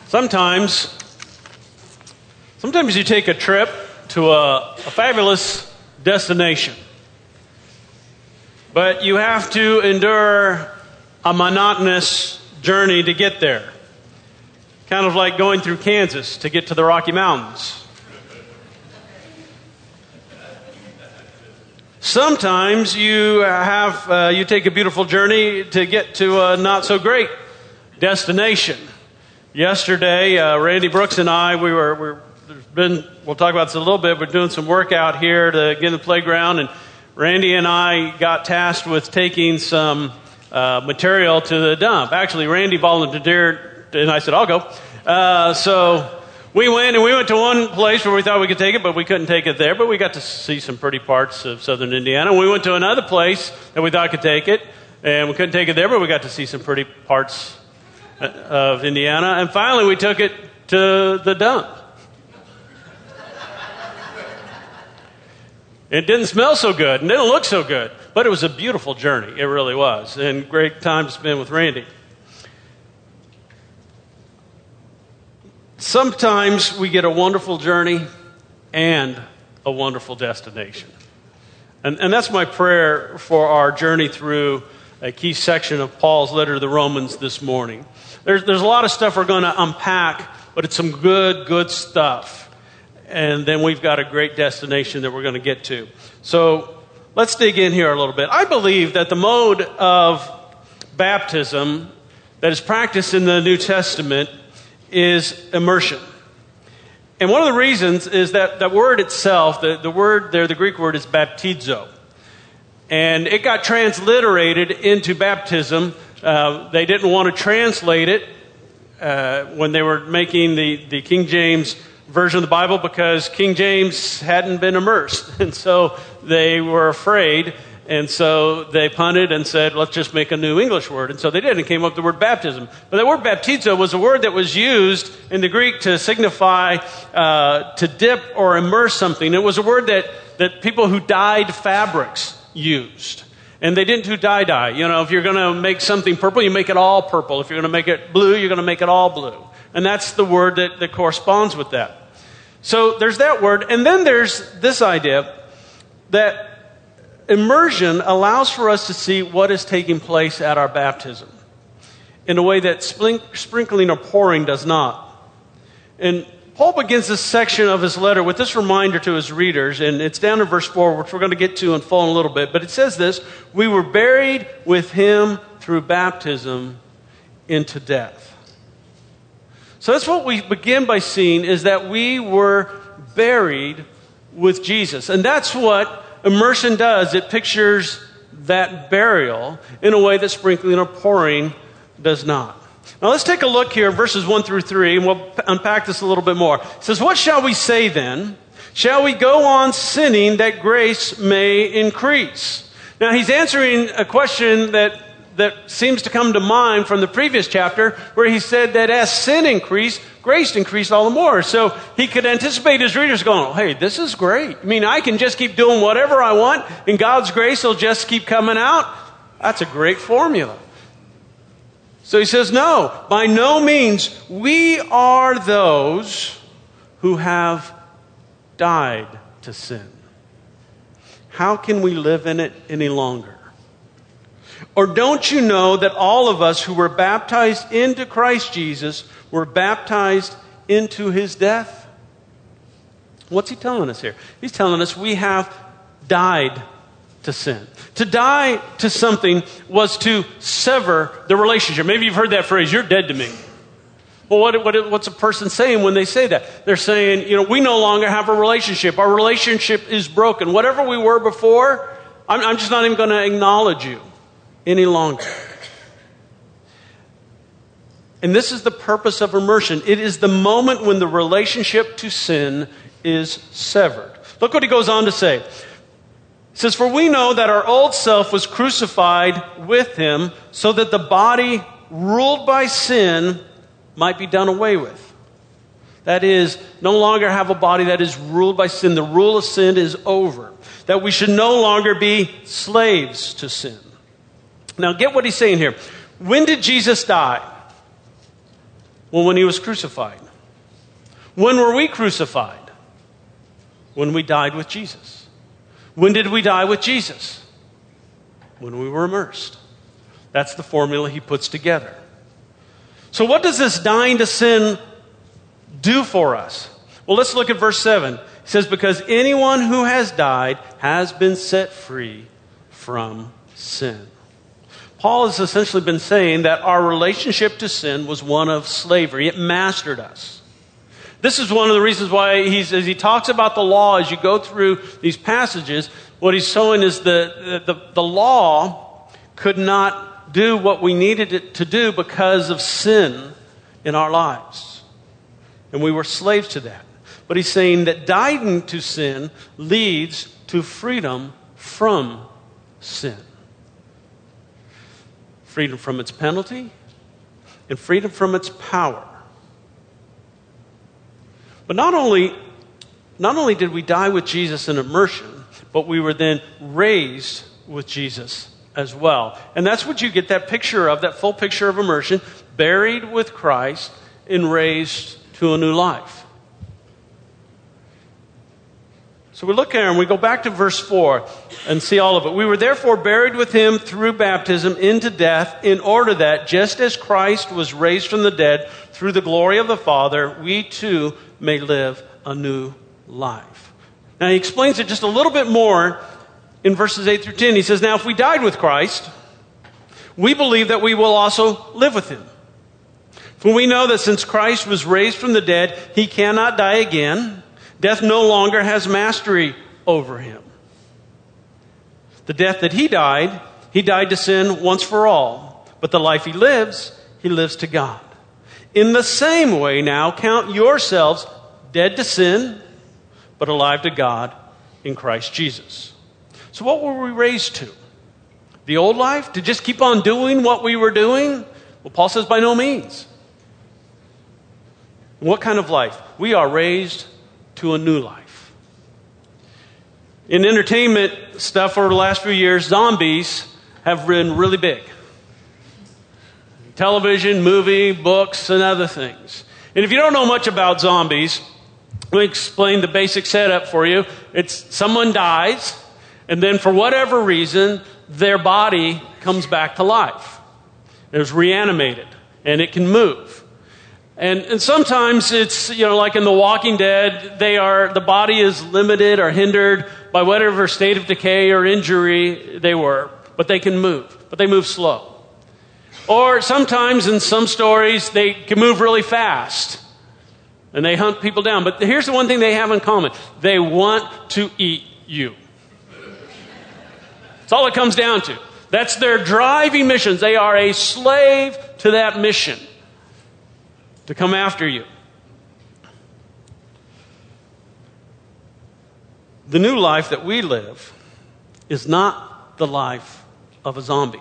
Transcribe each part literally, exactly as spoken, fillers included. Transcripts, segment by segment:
Sometimes, sometimes you take a trip to a, a fabulous destination, but you have to endure a monotonous journey to get there. Kind of like going through Kansas to get to the Rocky Mountains. Sometimes you have uh, you take a beautiful journey to get to a not so great destination. Yesterday, uh, Randy Brooks and I, we were, we there's been, we'll talk about this a little bit, we're doing some work out here to get in the playground, and Randy and I got tasked with taking some uh, material to the dump. Actually, Randy volunteered, and I said, I'll go. Uh, so we went, and we went to one place where we thought we could take it, but we couldn't take it there, but we got to see some pretty parts of southern Indiana. We went to another place that we thought could take it, and we couldn't take it there, but we got to see some pretty parts of Indiana. And finally, we took it to the dump. It didn't smell so good and didn't look so good, but it was a beautiful journey. It really was. And great time to spend with Randy. Sometimes we get a wonderful journey and a wonderful destination. And, and that's my prayer for our journey through a key section of Paul's letter to the Romans this morning. There's, there's a lot of stuff we're going to unpack, but it's some good, good stuff. And then we've got a great destination that we're going to get to. So let's dig in here a little bit. I believe that the mode of baptism that is practiced in the New Testament is immersion. And one of the reasons is that the word itself, the, the word there, the Greek word is baptizo. And it got transliterated into baptism. Uh, they didn't want to translate it uh, when they were making the, the King James version of the Bible because King James hadn't been immersed. And so they were afraid. And so they punted and said, let's just make a new English word. And so they did and came up with the word baptism. But the word baptizo was a word that was used in the Greek to signify uh, to dip or immerse something. It was a word that, that people who dyed fabrics used. And they didn't do dye-dye. You know, if you're going to make something purple, you make it all purple. If you're going to make it blue, you're going to make it all blue. And that's the word that, that corresponds with that. So there's that word. And then there's this idea that immersion allows for us to see what is taking place at our baptism in a way that sprinkling or pouring does not. And Paul begins this section of his letter with this reminder to his readers, and it's down in verse four, which we're going to get to in full in a little bit. But it says this: we were buried with him through baptism into death. So that's what we begin by seeing, is that we were buried with Jesus. And that's what immersion does. It pictures that burial in a way that sprinkling or pouring does not. Now let's take a look here, verses one through three, and we'll unpack this a little bit more. It says, what shall we say then? Shall we go on sinning that grace may increase? Now he's answering a question that that seems to come to mind from the previous chapter, where he said that as sin increased, grace increased all the more. So he could anticipate his readers going, oh, hey, this is great. I mean, I can just keep doing whatever I want, and God's grace will just keep coming out. That's a great formula. So he says, no, by no means. We are those who have died to sin. How can we live in it any longer? Or don't you know that all of us who were baptized into Christ Jesus were baptized into his death? What's he telling us here? He's telling us we have died to sin. To die to something was to sever the relationship. Maybe you've heard that phrase, you're dead to me. Well, what, what, what's a person saying when they say that? They're saying, you know, we no longer have a relationship. Our relationship is broken. Whatever we were before, I'm, I'm just not even going to acknowledge you any longer. And this is the purpose of immersion. It is the moment when the relationship to sin is severed. Look what he goes on to say. He says, for we know that our old self was crucified with him so that the body ruled by sin might be done away with. That is, no longer have a body that is ruled by sin. The rule of sin is over. That we should no longer be slaves to sin. Now get what he's saying here. When did Jesus die? Well, when he was crucified. When were we crucified? When we died with Jesus. When did we die with Jesus? When we were immersed. That's the formula he puts together. So what does this dying to sin do for us? Well, let's look at verse seven. It says, because anyone who has died has been set free from sin. Paul has essentially been saying that our relationship to sin was one of slavery. It mastered us. This is one of the reasons why he's, as he talks about the law, as you go through these passages, what he's showing is the, the, the law could not do what we needed it to do because of sin in our lives. And we were slaves to that. But he's saying that dying to sin leads to freedom from sin. Freedom from its penalty and freedom from its power. But not only, not only did we die with Jesus in immersion, but we were then raised with Jesus as well. And that's what you get that picture of, that full picture of immersion, buried with Christ and raised to a new life. So we look here and we go back to verse four and see all of it. We were therefore buried with him through baptism into death, in order that, just as Christ was raised from the dead through the glory of the Father, we too may live a new life. Now he explains it just a little bit more in verses eight through ten. He says, now if we died with Christ, we believe that we will also live with him. For we know that since Christ was raised from the dead, he cannot die again. Death no longer has mastery over him. The death that he died, he died to sin once for all. But the life he lives, he lives to God. In the same way now, count yourselves dead to sin, but alive to God in Christ Jesus. So what were we raised to? The old life? To just keep on doing what we were doing? Well, Paul says by no means. What kind of life? We are raised to a new life. In entertainment stuff over the last few years, zombies have been really big. Television, movie, books, and other things. And if you don't know much about zombies, let me explain the basic setup for you. It's someone dies, and then for whatever reason, their body comes back to life. It's reanimated, and it can move. And, and sometimes it's, you know, like in The Walking Dead, they are, the body is limited or hindered by whatever state of decay or injury they were, but they can move, but they move slow. Or sometimes in some stories, they can move really fast and they hunt people down. But here's the one thing they have in common. They want to eat you. That's all it comes down to. That's their driving missions. They are a slave to that mission, to come after you. The new life that we live is not the life of a zombie.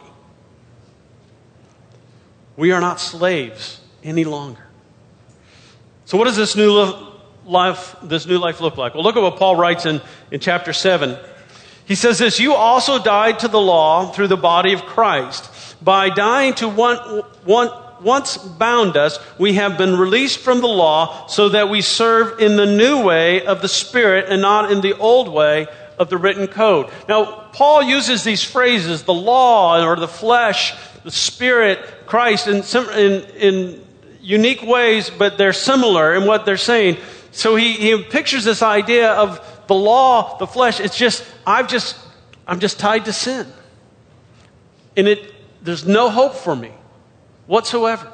We are not slaves any longer. So what does this new life, this new life look like? Well, look at what Paul writes in, in chapter seven. He says this, you also died to the law through the body of Christ. By dying to one, one once bound us, we have been released from the law so that we serve in the new way of the Spirit and not in the old way of the written code. Now, Paul uses these phrases, the law or the flesh, the Spirit, Christ, in, in, in unique ways, but they're similar in what they're saying. So he, he pictures this idea of the law, the flesh. It's just, I've just, I'm just tied to sin. And it, there's no hope for me whatsoever.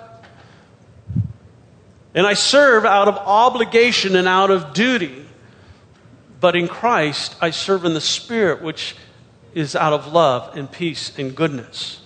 And I serve out of obligation and out of duty. But in Christ, I serve in the Spirit, which is out of love and peace and goodness.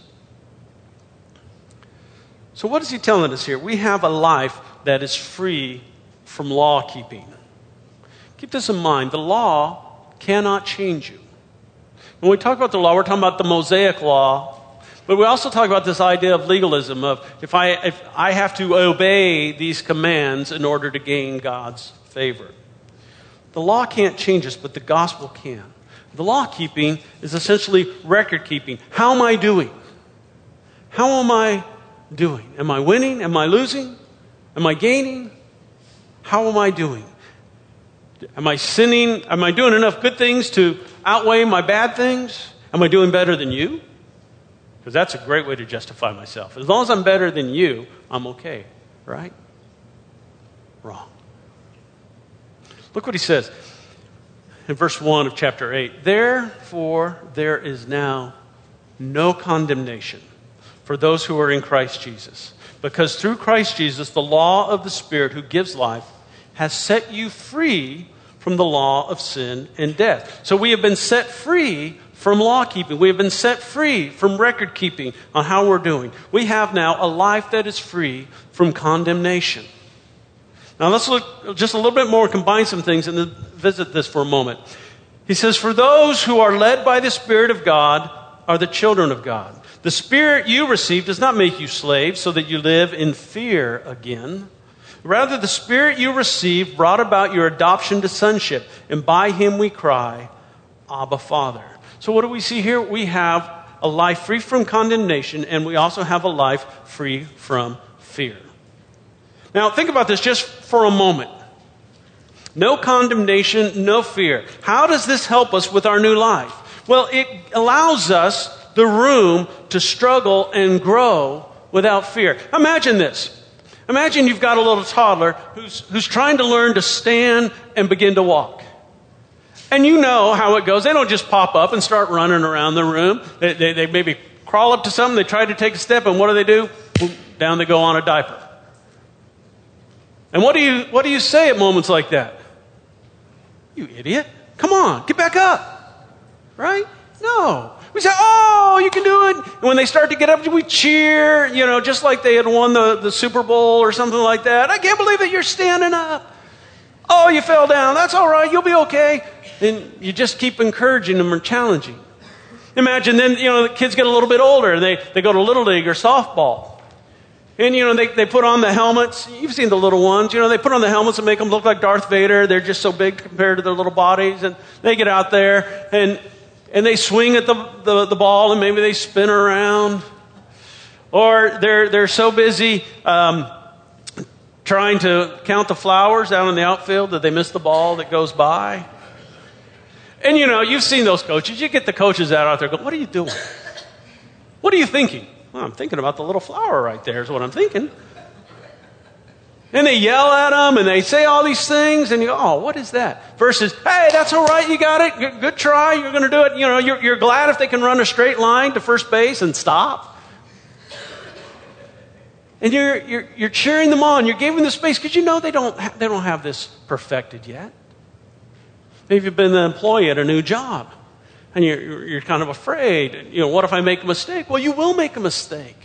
So what is he telling us here? We have a life that is free from law keeping. Keep this in mind. The law cannot change you. When we talk about the law, we're talking about the Mosaic law. But we also talk about this idea of legalism, of if I, if I have to obey these commands in order to gain God's favor. The law can't change us, but the gospel can. The law keeping is essentially record keeping. How am I doing? How am I doing? Am I winning? Am I losing? Am I gaining? How am I doing? Am I sinning? Am I doing enough good things to outweigh my bad things? Am I doing better than you? Because that's a great way to justify myself. As long as I'm better than you, I'm okay, right? Wrong. Look what he says in verse one of chapter eight. Therefore, there is now no condemnation for those who are in Christ Jesus. Because through Christ Jesus, the law of the Spirit who gives life has set you free from the law of sin and death. So we have been set free from law keeping. We have been set free from record keeping on how we're doing. We have now a life that is free from condemnation. Now let's look just a little bit more, combine some things, and then visit this for a moment. He says, for those who are led by the Spirit of God are the children of God. The Spirit you received does not make you slaves so that you live in fear again. Rather, the Spirit you received brought about your adoption to sonship, and by Him we cry, Abba, Father. So what do we see here? We have a life free from condemnation, and we also have a life free from fear. Now, think about this just for a moment. No condemnation, no fear. How does this help us with our new life? Well, it allows us the room to struggle and grow without fear. Imagine this. Imagine you've got a little toddler who's, who's trying to learn to stand and begin to walk. And you know how it goes. They don't just pop up and start running around the room. They, they, they maybe crawl up to something, they try to take a step, and what do they do? Boom, down they go on a diaper. And what do you what do you say at moments like that? You idiot. Come on, get back up. Right? No. We say, oh, you can do it. And when they start to get up, we cheer, you know, just like they had won the, the Super Bowl or something like that. I can't believe that you're standing up. Oh, you fell down. That's all right. You'll be okay. And you just keep encouraging them or challenging. Imagine then, you know, the kids get a little bit older and they, they go to Little League or softball. And, you know, they, they put on the helmets. You've seen the little ones. You know, they put on the helmets and make them look like Darth Vader. They're just so big compared to their little bodies. And they get out there and and they swing at the, the, the ball and maybe they spin around. Or they're they're so busy um, trying to count the flowers out in the outfield that they miss the ball that goes by. And, you know, you've seen those coaches. You get the coaches out, out there going, what are you doing? What are you thinking? Well, I'm thinking about the little flower right there is what I'm thinking. And they yell at them and they say all these things and you go, oh, what is that? Versus, hey, that's all right, you got it, good, good try, you're going to do it. You know, you're, you're glad if they can run a straight line to first base and stop. And you're, you're, you're cheering them on, you're giving them the space because you know they don't, ha- they don't have this perfected yet. Maybe you've been the employee at a new job and you're, you're kind of afraid. You know, what if I make a mistake? Well, you will make a mistake.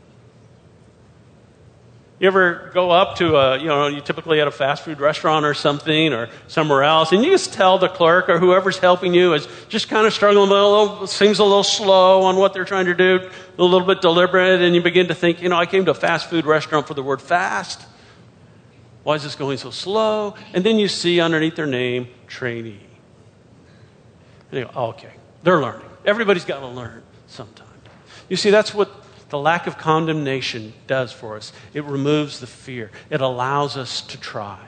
You ever go up to a, you know, you typically at a fast food restaurant or something or somewhere else, and you just tell the clerk or whoever's helping you is just kind of struggling a little, seems a little slow on what they're trying to do, a little bit deliberate, and you begin to think, you know, I came to a fast food restaurant for the word fast. Why is this going so slow? And then you see underneath their name, trainee. And you go, oh, okay, they're learning. Everybody's got to learn sometime. You see, that's what the lack of condemnation does for us. It removes the fear. It allows us to try,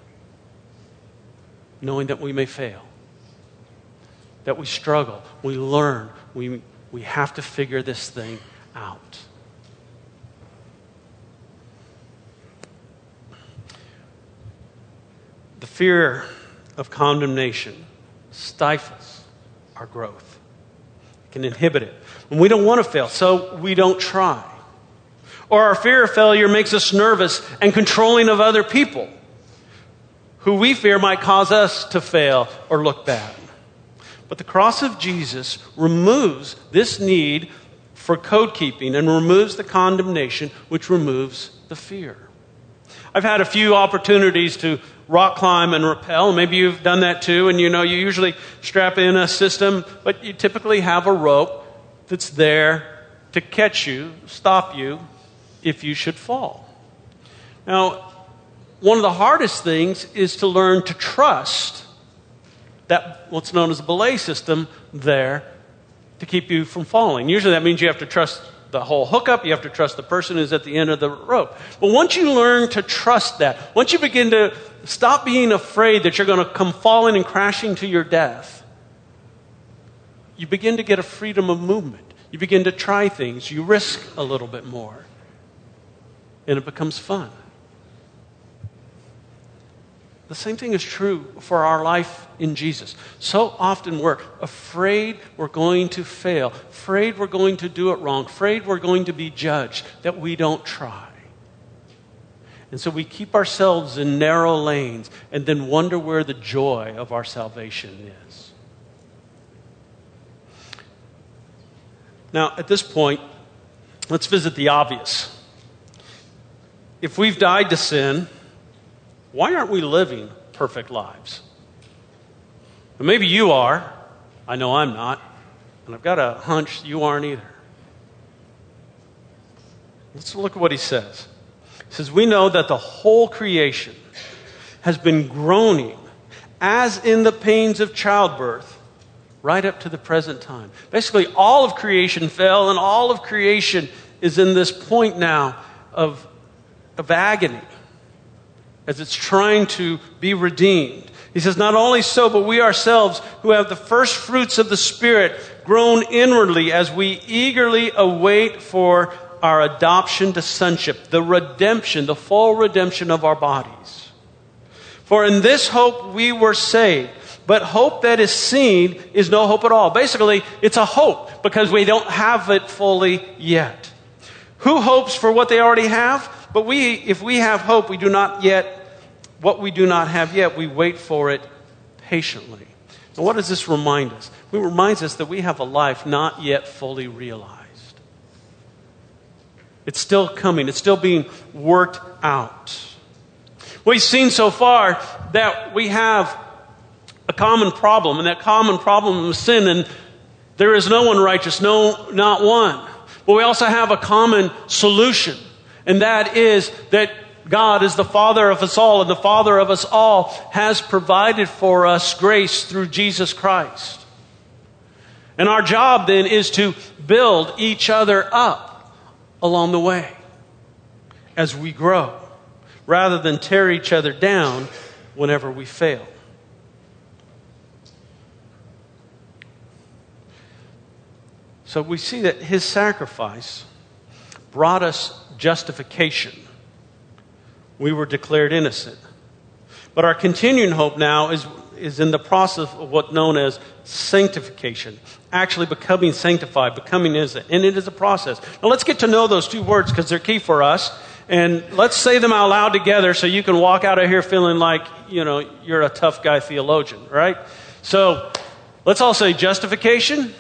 knowing that we may fail, that we struggle, we learn, we, we have to figure this thing out. The fear of condemnation stifles our growth. It can inhibit it. And we don't want to fail, so we don't try. Or our fear of failure makes us nervous and controlling of other people who we fear might cause us to fail or look bad. But the cross of Jesus removes this need for code keeping and removes the condemnation, which removes the fear. I've had a few opportunities to rock climb and rappel. Maybe you've done that too, and you know you usually strap in a system, but you typically have a rope that's there to catch you, stop you, if you should fall. Now, one of the hardest things is to learn to trust that what's known as a belay system there to keep you from falling. Usually that means you have to trust the whole hookup. You have to trust the person who's at the end of the rope. But once you learn to trust that, once you begin to stop being afraid that you're going to come falling and crashing to your death, you begin to get a freedom of movement. You begin to try things. You risk a little bit more. And it becomes fun. The same thing is true for our life in Jesus. So often we're afraid we're going to fail, afraid we're going to do it wrong, afraid we're going to be judged, that we don't try. And so we keep ourselves in narrow lanes and then wonder where the joy of our salvation is. Now, at this point, let's visit the obvious. If we've died to sin, why aren't we living perfect lives? And maybe you are. I know I'm not. And I've got a hunch you aren't either. Let's look at what he says. He says, we know that the whole creation has been groaning as in the pains of childbirth right up to the present time. Basically, all of creation fell, and all of creation is in this point now of, of agony as it's trying to be redeemed. He says, not only so, but we ourselves who have the first fruits of the Spirit groan inwardly as we eagerly await for our adoption to sonship, the redemption, the full redemption of our bodies. For in this hope we were saved. But hope that is seen is no hope at all. Basically, it's a hope because we don't have it fully yet. Who hopes for what they already have? But we, if we have hope, we do not yet, what we do not have yet, we wait for it patiently. And what does this remind us? It reminds us that we have a life not yet fully realized. It's still coming. It's still being worked out. We've seen so far that we have a common problem, and that common problem is sin, and there is no one righteous, no, not one. But we also have a common solution, and that is that God is the Father of us all, and the Father of us all has provided for us grace through Jesus Christ. And our job then is to build each other up along the way as we grow, rather than tear each other down whenever we fail. So we see that his sacrifice brought us justification. We were declared innocent. But our continuing hope now is, is in the process of what's known as sanctification. Actually becoming sanctified, becoming innocent. And it is a process. Now let's get to know those two words because they're key for us. And let's say them out loud together so you can walk out of here feeling like, you know, you're a tough guy theologian, right? So let's all say justification.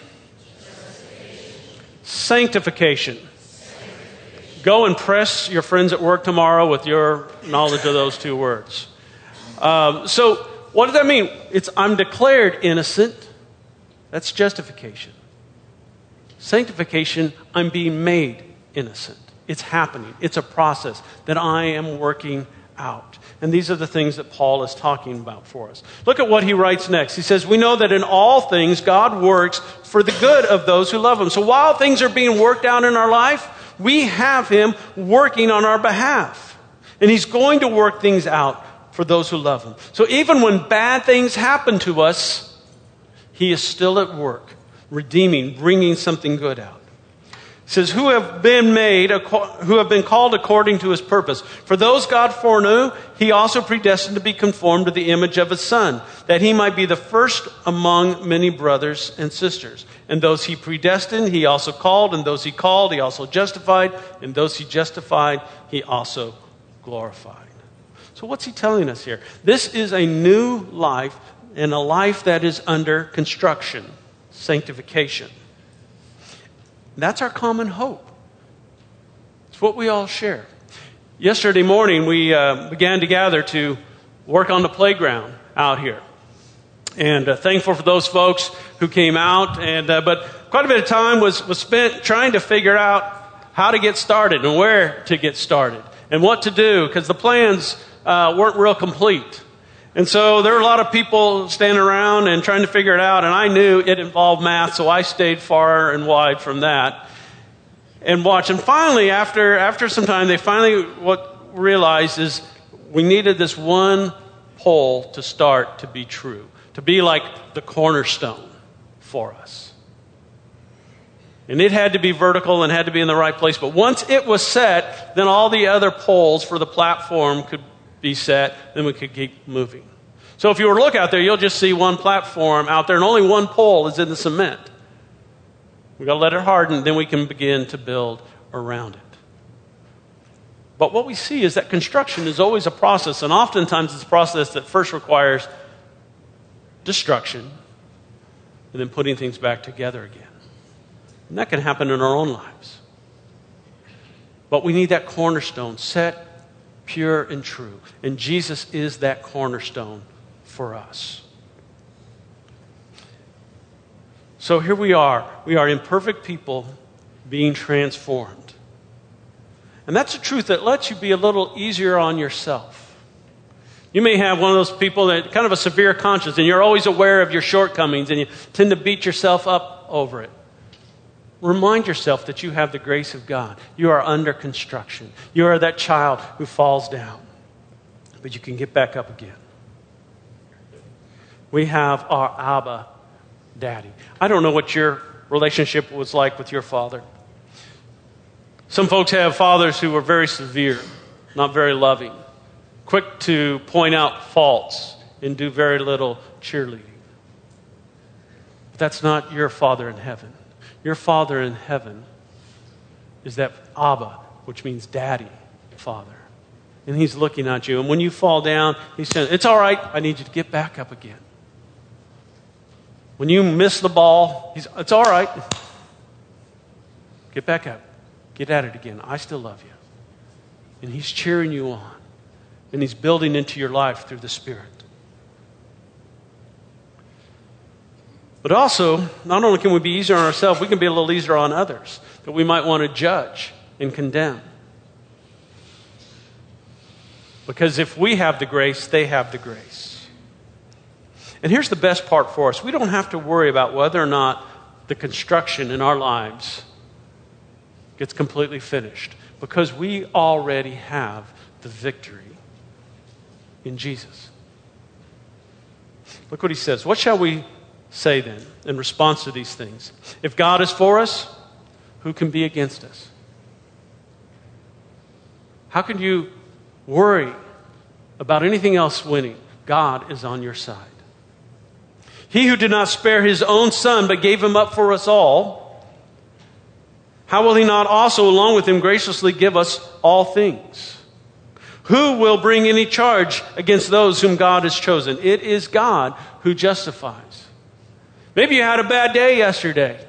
Sanctification. Go and press your friends at work tomorrow with your knowledge of those two words. Um, so, what does that mean? It's I'm declared innocent. That's justification. Sanctification, I'm being made innocent. It's happening. It's a process that I am working out. And these are the things that Paul is talking about for us. Look at what he writes next. He says, we know that in all things God works for the good of those who love him. So while things are being worked out in our life, we have him working on our behalf. And he's going to work things out for those who love him. So even when bad things happen to us, he is still at work, redeeming, bringing something good out. It says, who have been made, who have been called according to his purpose. For those God foreknew, he also predestined to be conformed to the image of his Son, that he might be the first among many brothers and sisters. And those he predestined, he also called. And those he called, he also justified. And those he justified, he also glorified. So what's he telling us here? This is a new life, and a life that is under construction, sanctification. That's our common hope. It's what we all share. Yesterday morning, we uh, began to gather to work on the playground out here. And uh, thankful for those folks who came out. And uh, But quite a bit of time was, was spent trying to figure out how to get started and where to get started and what to do, because the plans uh, weren't real complete. And so there were a lot of people standing around and trying to figure it out, and I knew it involved math, so I stayed far and wide from that. and watch. And finally, after after some time, they finally what realized is we needed this one pole to start to be true, to be like the cornerstone for us. And it had to be vertical and had to be in the right place. But once it was set, then all the other poles for the platform could be set, then we could keep moving. So if you were to look out there, you'll just see one platform out there, and only one pole is in the cement. We've got to let it harden, then we can begin to build around it. But what we see is that construction is always a process, and oftentimes it's a process that first requires destruction and then putting things back together again. And that can happen in our own lives. But we need that cornerstone set, pure, and true. And Jesus is that cornerstone for us. So here we are. We are imperfect people being transformed. And that's a truth that lets you be a little easier on yourself. You may have one of those people that kind of a severe conscience, and you're always aware of your shortcomings, and you tend to beat yourself up over it. Remind yourself that you have the grace of God. You are under construction. You are that child who falls down, but you can get back up again. We have our Abba Daddy. I don't know what your relationship was like with your father. Some folks have fathers who are very severe, not very loving, quick to point out faults and do very little cheerleading. But that's not your Father in heaven. Your Father in heaven is that Abba, which means daddy, Father. And he's looking at you. And when you fall down, he's saying, it's all right, I need you to get back up again. When you miss the ball, he's, it's all right. Get back up. Get at it again. I still love you. And he's cheering you on. And he's building into your life through the Spirit. But also, not only can we be easier on ourselves, we can be a little easier on others that we might want to judge and condemn. Because if we have the grace, they have the grace. And here's the best part for us. We don't have to worry about whether or not the construction in our lives gets completely finished, because we already have the victory in Jesus. Look what he says. What shall we say then in response to these things? If God is for us, who can be against us? How can you worry about anything else winning? God is on your side. He who did not spare his own son, but gave him up for us all, how will he not also, along with him, graciously give us all things? Who will bring any charge against those whom God has chosen? It is God who justifies. Maybe you had a bad day yesterday.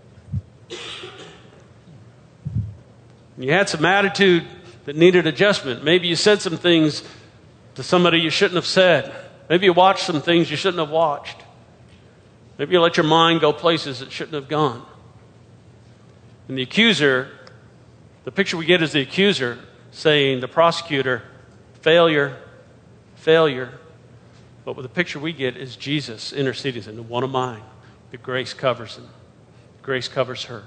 You had some attitude that needed adjustment. Maybe you said some things to somebody you shouldn't have said. Maybe you watched some things you shouldn't have watched. Maybe you let your mind go places it shouldn't have gone. And the accuser, the picture we get is the accuser saying, the prosecutor, failure, failure. But what the picture we get is Jesus interceding, saying, one of mine. The grace covers him. Grace covers her.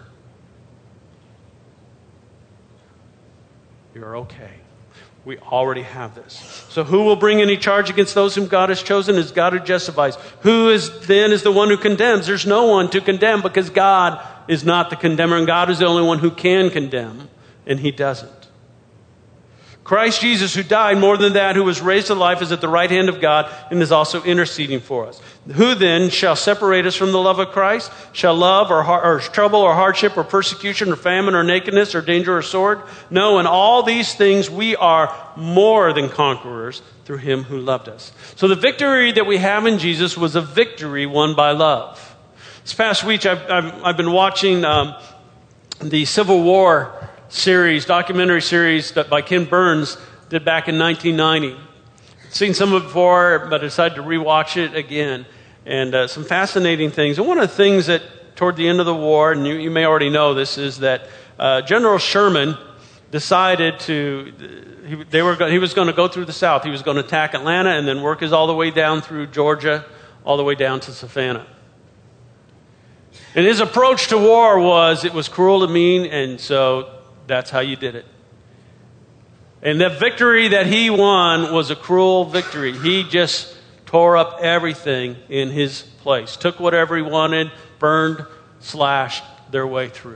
You're okay. We already have this. So who will bring any charge against those whom God has chosen? Is God who justifies. Who is then is the one who condemns? There's no one to condemn, because God is not the condemner, and God is the only one who can condemn, and he doesn't. Christ Jesus, who died, more than that, who was raised to life, is at the right hand of God and is also interceding for us. Who then shall separate us from the love of Christ? Shall love or, or trouble or hardship or persecution or famine or nakedness or danger or sword? No, in all these things we are more than conquerors through him who loved us. So the victory that we have in Jesus was a victory won by love. This past week I've, I've, I've been watching um, the Civil War series, documentary series that by Ken Burns did back in nineteen ninety. I'd seen some of it before, but I decided to rewatch it again. And uh, some fascinating things. And one of the things that toward the end of the war, and you, you may already know this, is that uh, General Sherman decided to, he, they were, he was going to go through the South. He was going to attack Atlanta and then work his all the way down through Georgia, all the way down to Savannah. And his approach to war was, it was cruel and mean, and so that's how you did it. And the victory that he won was a cruel victory. He just tore up everything in his place, took whatever he wanted, burned, slashed their way through.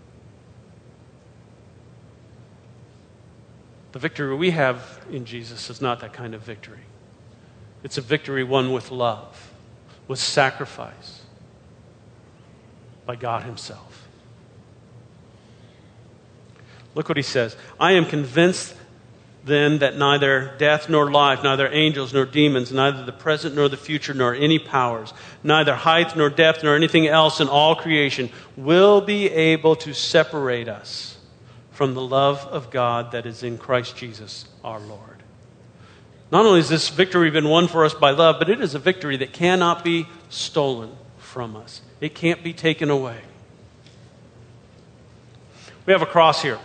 The victory we have in Jesus is not that kind of victory. It's a victory won with love, with sacrifice by God himself. Look what he says. I am convinced then that neither death nor life, neither angels nor demons, neither the present nor the future, nor any powers, neither height nor depth nor anything else in all creation will be able to separate us from the love of God that is in Christ Jesus our Lord. Not only has this victory been won for us by love, but it is a victory that cannot be stolen from us. It can't be taken away. We have a cross here.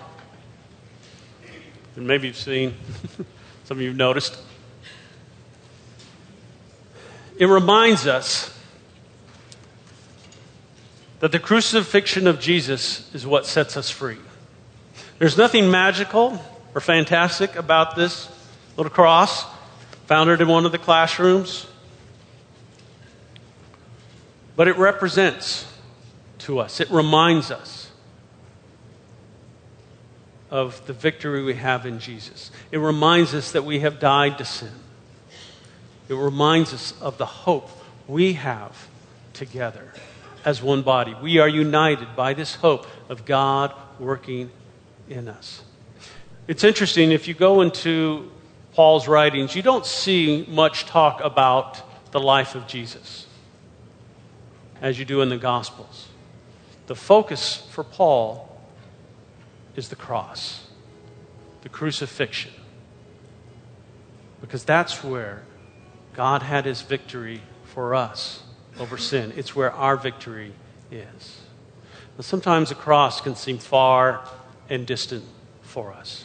And maybe you've seen, some of you have noticed. It reminds us that the crucifixion of Jesus is what sets us free. There's nothing magical or fantastic about this little cross. Found it in one of the classrooms. But it represents to us, it reminds us of the victory we have in Jesus. It reminds us that we have died to sin. It reminds us of the hope we have together as one body. We are united by this hope of God working in us. It's interesting, if you go into Paul's writings, you don't see much talk about the life of Jesus as you do in the Gospels. The focus for Paul is the cross, the crucifixion. Because that's where God had his victory for us over sin. It's where our victory is. Now, sometimes the cross can seem far and distant for us.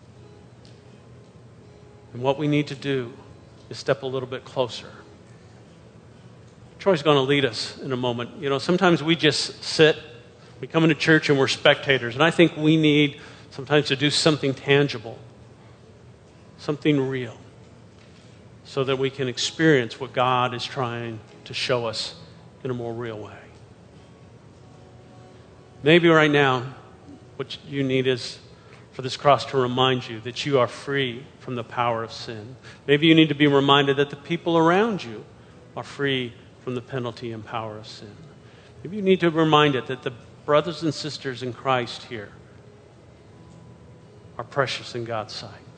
And what we need to do is step a little bit closer. Troy's going to lead us in a moment. You know, sometimes we just sit. We come into church and we're spectators. And I think we need sometimes to do something tangible, something real, so that we can experience what God is trying to show us in a more real way. Maybe right now, what you need is for this cross to remind you that you are free from the power of sin. Maybe you need to be reminded that the people around you are free from the penalty and power of sin. Maybe you need to be reminded that the brothers and sisters in Christ here are precious in God's sight.